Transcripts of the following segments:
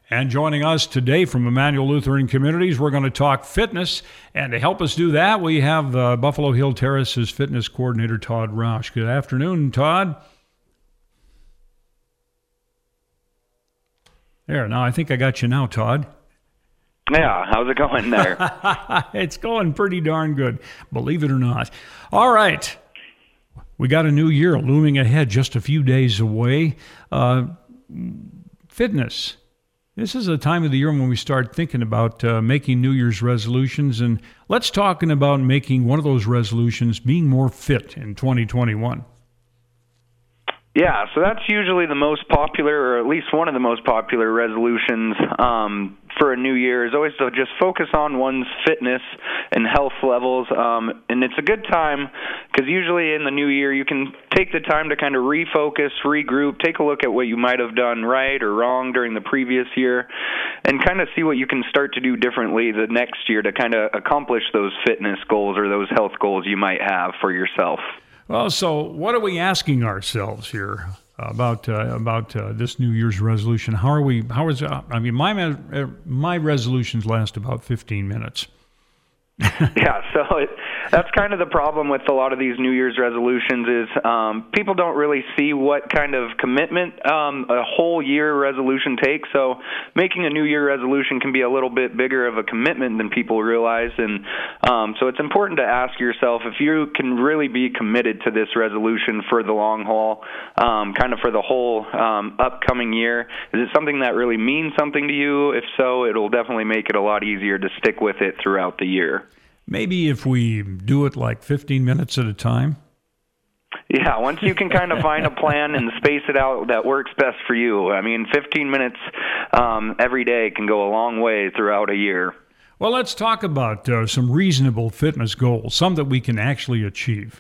And joining us today from Emmanuel Lutheran Communities, we're going to talk fitness. And to help us do that, we have Buffalo Hill Terrace's fitness coordinator, Todd Roush. Good afternoon, Todd. There, now I think I got you now, Todd. Yeah, how's it going there? It's going pretty darn good, believe it or not. All right. We got a new year looming ahead, just a few days away. Fitness. This is a time of the year when we start thinking about making New Year's resolutions, and let's talk about making one of those resolutions being more fit in 2021. Yeah, so that's usually the most popular, or at least one of the most popular resolutions for a new year, is always to just focus on one's fitness and health levels. And it's a good time because usually in the new year you can take the time to kind of refocus, regroup, take a look at what you might have done right or wrong during the previous year, and kind of see what you can start to do differently the next year to kind of accomplish those fitness goals or those health goals you might have for yourself. Well, so what are we asking ourselves here about this New Year's resolution? My resolutions last about 15 minutes. Yeah, so that's kind of the problem with a lot of these New Year's resolutions is people don't really see what kind of commitment a whole year resolution takes. So making a New Year resolution can be a little bit bigger of a commitment than people realize. And so it's important to ask yourself if you can really be committed to this resolution for the long haul, kind of for the whole upcoming year. Is it something that really means something to you? If so, it'll definitely make it a lot easier to stick with it throughout the year. Maybe if we do it like 15 minutes at a time? Yeah, once you can kind of find a plan and space it out that works best for you. I mean, 15 minutes every day can go a long way throughout a year. Well, let's talk about some reasonable fitness goals, some that we can actually achieve.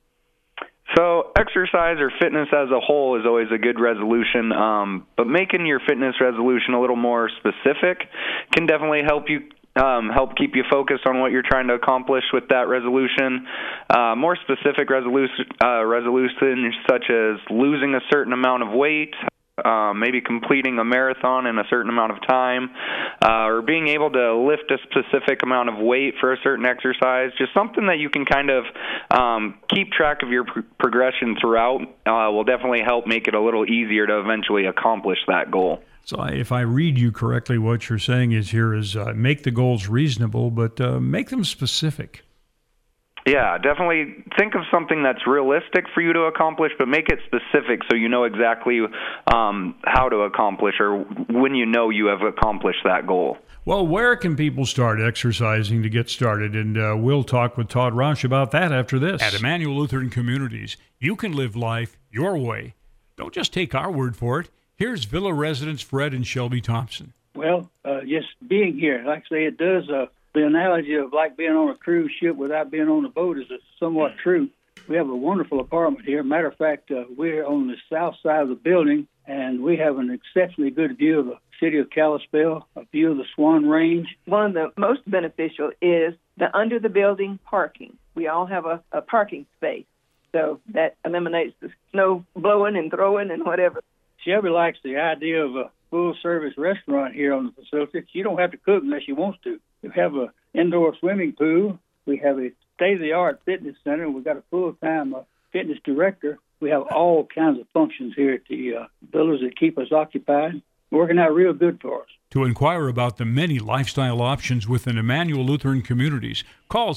So exercise or fitness as a whole is always a good resolution, but making your fitness resolution a little more specific can definitely help keep you focused on what you're trying to accomplish with that resolution. More specific resolutions such as losing a certain amount of weight, maybe completing a marathon in a certain amount of time, or being able to lift a specific amount of weight for a certain exercise. Just something that you can kind of keep track of your progression throughout will definitely help make it a little easier to eventually accomplish that goal. So if I read you correctly, what you're saying is make the goals reasonable, but make them specific. Yeah, definitely think of something that's realistic for you to accomplish, but make it specific so you know exactly how to accomplish or when you know you have accomplished that goal. Well, where can people start exercising to get started? And we'll talk with Todd Roush about that after this. At Emmanuel Lutheran Communities, you can live life your way. Don't just take our word for it. Here's Villa residents Fred and Shelby Thompson. Well, just being here, like I say, it does, the analogy of like being on a cruise ship without being on a boat is somewhat true. We have a wonderful apartment here. Matter of fact, we're on the south side of the building, and we have an exceptionally good view of the city of Kalispell, a view of the Swan Range. One of the most beneficial is the under the building parking. We all have a parking space, so that eliminates the snow blowing and throwing and whatever. Shelby likes the idea of a full-service restaurant here on the facility. You don't have to cook unless you want to. We have an indoor swimming pool. We have a state-of-the-art fitness center. We've got a full-time fitness director. We have all kinds of functions here at the villas that keep us occupied, working out real good for us. To inquire about the many lifestyle options within Emmanuel Lutheran Communities, call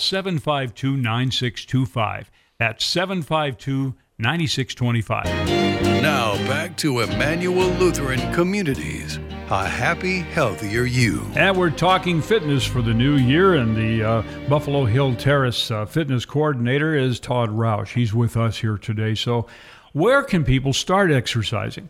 752-9625. That's 752-9625. Now back to Emmanuel Lutheran Communities, a happy, healthier you. And we're talking fitness for the new year, and the Buffalo Hill Terrace fitness coordinator is Todd Roush. He's with us here today. So where can people start exercising?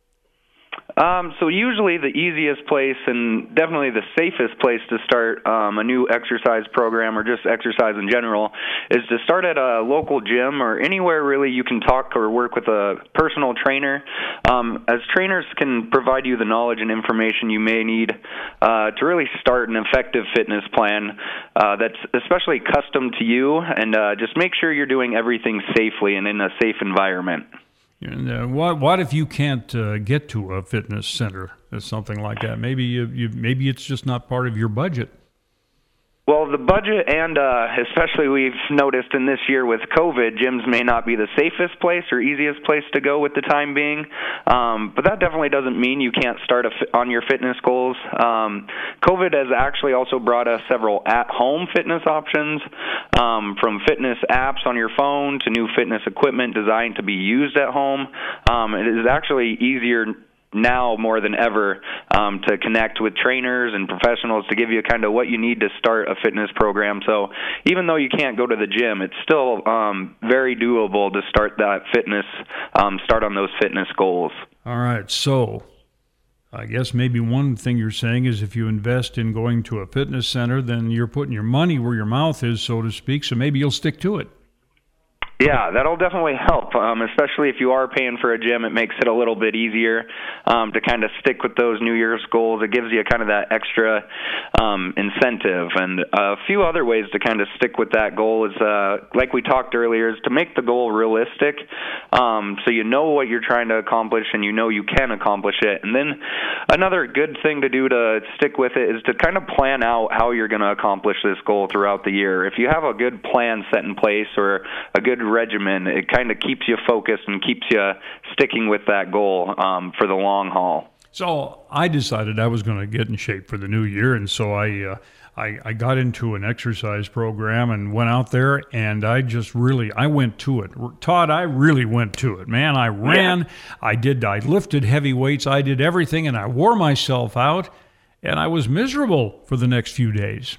So usually the easiest place and definitely the safest place to start a new exercise program or just exercise in general is to start at a local gym or anywhere really you can talk or work with a personal trainer, as trainers can provide you the knowledge and information you may need to really start an effective fitness plan that's especially custom to you, and just make sure you're doing everything safely and in a safe environment. And what if you can't get to a fitness center or something like that? Maybe maybe it's just not part of your budget. Well, the budget and especially we've noticed in this year with COVID, gyms may not be the safest place or easiest place to go with the time being. But that definitely doesn't mean you can't start on your fitness goals. COVID has actually also brought us several at-home fitness options, from fitness apps on your phone to new fitness equipment designed to be used at home. It is actually easier now more than ever to connect with trainers and professionals to give you kind of what you need to start a fitness program. So even though you can't go to the gym, it's still very doable to start that fitness, start on those fitness goals. All right, so I guess maybe one thing you're saying is if you invest in going to a fitness center, then you're putting your money where your mouth is, so to speak, so maybe you'll stick to it. Yeah, that'll definitely help, especially if you are paying for a gym. It makes it a little bit easier to kind of stick with those New Year's goals. It gives you kind of that extra incentive. And a few other ways to kind of stick with that goal is, like we talked earlier, is to make the goal realistic, so you know what you're trying to accomplish and you know you can accomplish it. And then another good thing to do to stick with it is to kind of plan out how you're going to accomplish this goal throughout the year. If you have a good plan set in place or a good regimen, it kind of keeps you focused and keeps you sticking with that goal for the long haul. So I decided I was going to get in shape for the new year, and so I got into an exercise program and went out there, and I went to it. Todd, I really went to it, man. I ran, yeah. I lifted heavy weights, I did everything, and I wore myself out, and I was miserable for the next few days.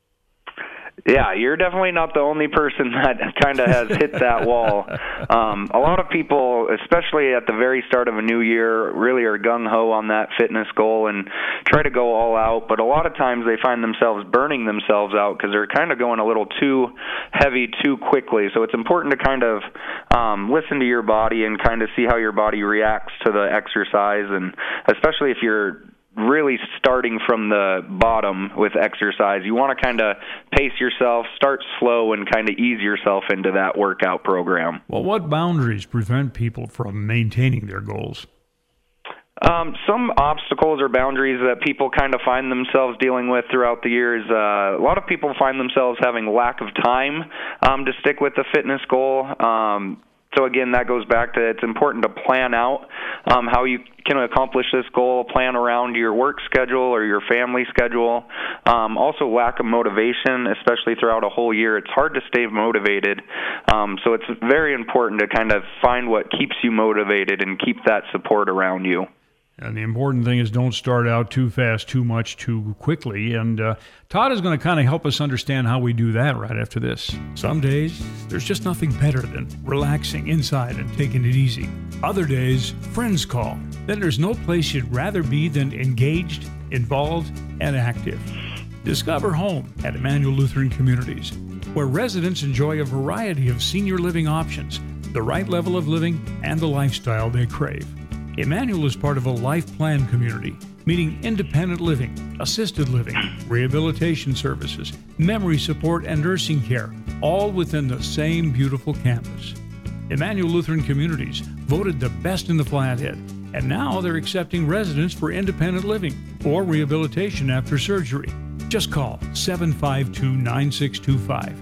Yeah, you're definitely not the only person that kind of has hit that wall. A lot of people, especially at the very start of a new year, really are gung-ho on that fitness goal and try to go all out, but a lot of times they find themselves burning themselves out because they're kind of going a little too heavy too quickly. So it's important to kind of listen to your body and kind of see how your body reacts to the exercise, and especially if you're really starting from the bottom with exercise, you want to kind of pace yourself, start slow, and kind of ease yourself into that workout program. Well, what boundaries prevent people from maintaining their goals? Some obstacles or boundaries that people kind of find themselves dealing with throughout the year is a lot of people find themselves having lack of time to stick with the fitness goal. So again, that goes back to it's important to plan out how you can accomplish this goal, plan around your work schedule or your family schedule. Also, lack of motivation, especially throughout a whole year. It's hard to stay motivated. So it's very important to kind of find what keeps you motivated and keep that support around you. And the important thing is don't start out too fast, too much, too quickly. And Todd is going to kind of help us understand how we do that right after this. Some days, there's just nothing better than relaxing inside and taking it easy. Other days, friends call. Then there's no place you'd rather be than engaged, involved, and active. Discover home at Emmanuel Lutheran Communities, where residents enjoy a variety of senior living options, the right level of living, and the lifestyle they crave. Emmanuel is part of a life plan community, meaning independent living, assisted living, rehabilitation services, memory support, and nursing care, all within the same beautiful campus. Emmanuel Lutheran Communities voted the best in the Flathead, and now they're accepting residents for independent living or rehabilitation after surgery. Just call 752-9625,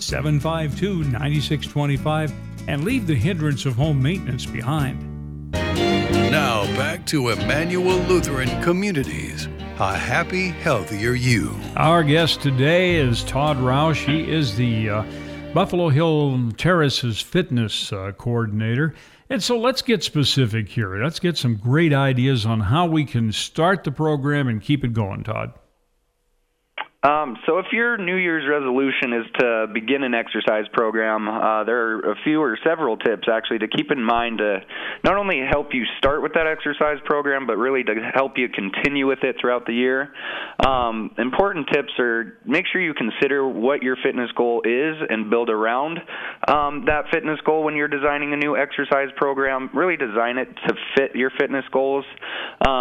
752-9625, and leave the hindrance of home maintenance behind. Now back to Emmanuel Lutheran Communities, a happy, healthier you. Our guest today is Todd Roush. He is the Buffalo Hill Terraces fitness coordinator. And so let's get specific here. Let's get some great ideas on how we can start the program and keep it going, Todd. So if your New Year's resolution is to begin an exercise program, there are a few or several tips actually to keep in mind to not only help you start with that exercise program, but really to help you continue with it throughout the year. Important tips are make sure you consider what your fitness goal is and build around that fitness goal when you're designing a new exercise program. Really design it to fit your fitness goals.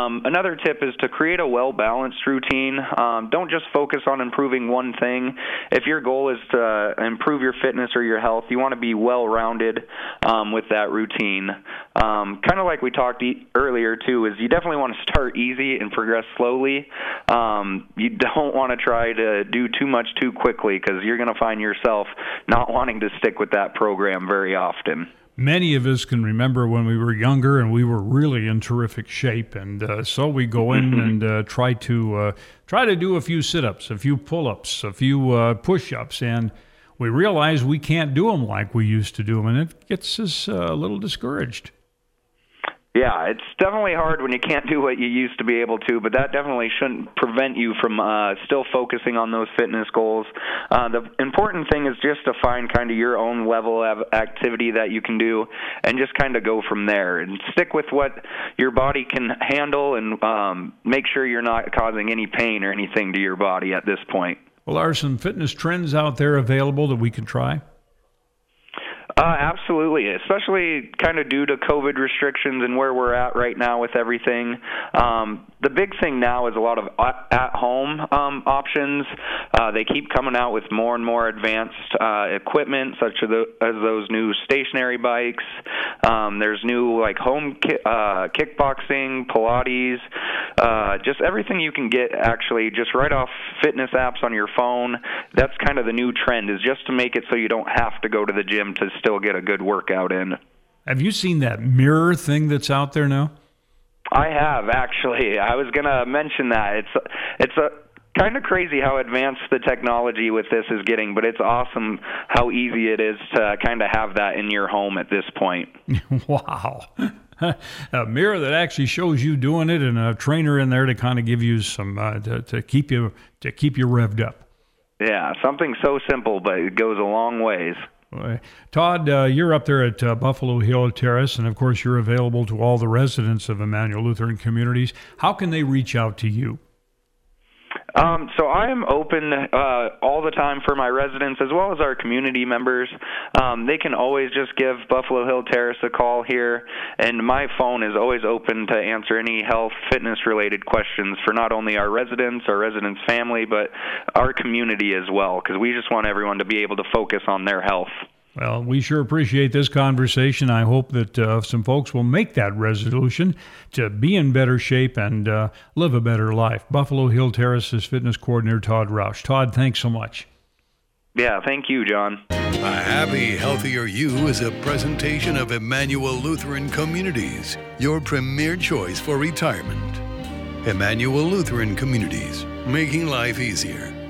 Another tip is to create a well-balanced routine. Don't just focus on improving one thing. If your goal is to improve your fitness or your health, you want to be well-rounded with that routine. Kind of like we talked earlier, too, is you definitely want to start easy and progress slowly. You don't want to try to do too much too quickly, because you're going to find yourself not wanting to stick with that program very often. Many of us can remember when we were younger and we were really in terrific shape, and so we go in and try to do a few sit-ups, a few pull-ups, a few push-ups, and we realize we can't do them like we used to do them, and it gets us a little discouraged. Yeah, it's definitely hard when you can't do what you used to be able to, but that definitely shouldn't prevent you from still focusing on those fitness goals. The important thing is just to find kind of your own level of activity that you can do and just kind of go from there and stick with what your body can handle, and make sure you're not causing any pain or anything to your body at this point. Well, are some fitness trends out there available that we can try? Absolutely, especially kind of due to COVID restrictions and where we're at right now with everything. The big thing now is a lot of at-home options. They keep coming out with more and more advanced equipment, such as those new stationary bikes. There's new like home kickboxing, Pilates, just everything you can get actually just right off fitness apps on your phone. That's kind of the new trend, is just to make it so you don't have to go to the gym to still get a good workout in. Have you seen that mirror thing that's out there now? I have, actually. I was going to mention that. It's a kind of crazy how advanced the technology with this is getting, but it's awesome how easy it is to kind of have that in your home at this point. Wow. A mirror that actually shows you doing it, and a trainer in there to kind of give you some to keep you revved up. Yeah, something so simple, but it goes a long ways. Todd, you're up there at Buffalo Hill Terrace, and of course you're available to all the residents of Emmanuel Lutheran Communities. How can they reach out to you? So I am open all the time for my residents as well as our community members. They can always just give Buffalo Hill Terrace a call here, and my phone is always open to answer any health, fitness-related questions for not only our residents family, but our community as well, because we just want everyone to be able to focus on their health. Well, we sure appreciate this conversation. I hope that some folks will make that resolution to be in better shape and live a better life. Buffalo Hill Terrace's fitness coordinator, Todd Roush. Todd, thanks so much. Yeah, thank you, John. A Happy Healthier You is a presentation of Emmanuel Lutheran Communities, your premier choice for retirement. Emmanuel Lutheran Communities, making life easier.